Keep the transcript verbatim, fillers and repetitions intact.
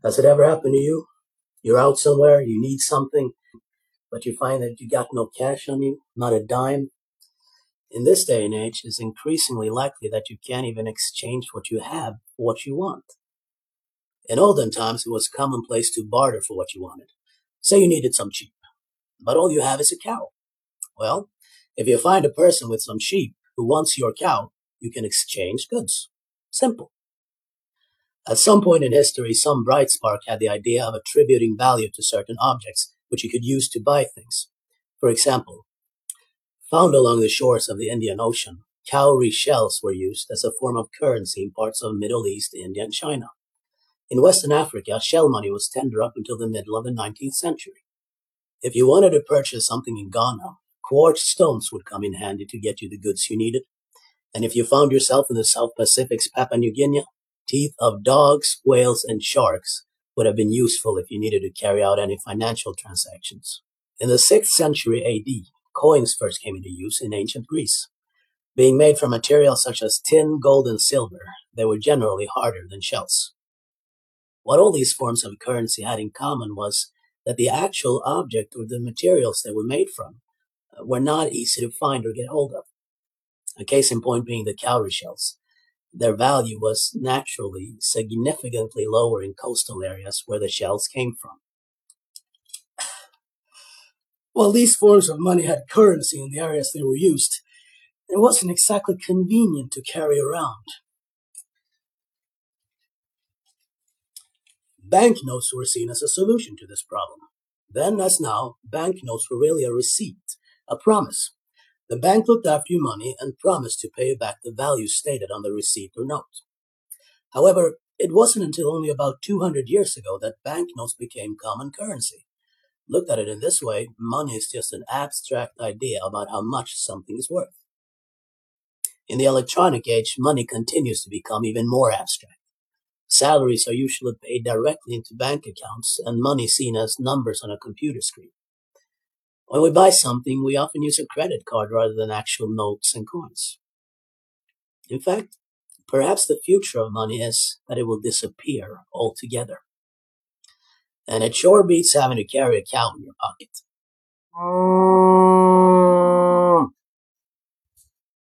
Has it ever happened to you? You're out somewhere, you need something, but you find that you got no cash on you, not a dime. In this day and age, it's increasingly likely that you can't even exchange what you have for what you want. In olden times, it was commonplace to barter for what you wanted. Say you needed some sheep, but all you have is a cow. Well, if you find a person with some sheep who wants your cow, you can exchange goods. Simple. At some point in history, some bright spark had the idea of attributing value to certain objects, which you could use to buy things. For example, found along the shores of the Indian Ocean, cowrie shells were used as a form of currency in parts of Middle East, India, and China. In Western Africa, shell money was tender up until the middle of the nineteenth century. If you wanted to purchase something in Ghana, quartz stones would come in handy to get you the goods you needed. And if you found yourself in the South Pacific's Papua New Guinea, teeth of dogs, whales, and sharks would have been useful if you needed to carry out any financial transactions. In the sixth century A D, coins first came into use in ancient Greece. Being made from materials such as tin, gold, and silver, they were generally harder than shells. What all these forms of currency had in common was that the actual object or the materials they were made from were not easy to find or get hold of. A case in point being the cowrie shells. Their value was naturally significantly lower in coastal areas where the shells came from. While these forms of money had currency in the areas they were used, it wasn't exactly convenient to carry around. Banknotes were seen as a solution to this problem. Then, as now, banknotes were really a receipt, a promise. The bank looked after your money and promised to pay you back the value stated on the receipt or note. However, it wasn't until only about two hundred years ago that banknotes became common currency. Looked at it in this way, money is just an abstract idea about how much something is worth. In the electronic age, money continues to become even more abstract. Salaries are usually paid directly into bank accounts and money seen as numbers on a computer screen. When we buy something, we often use a credit card rather than actual notes and coins. In fact, perhaps the future of money is that it will disappear altogether. And it sure beats having to carry a cow in your pocket.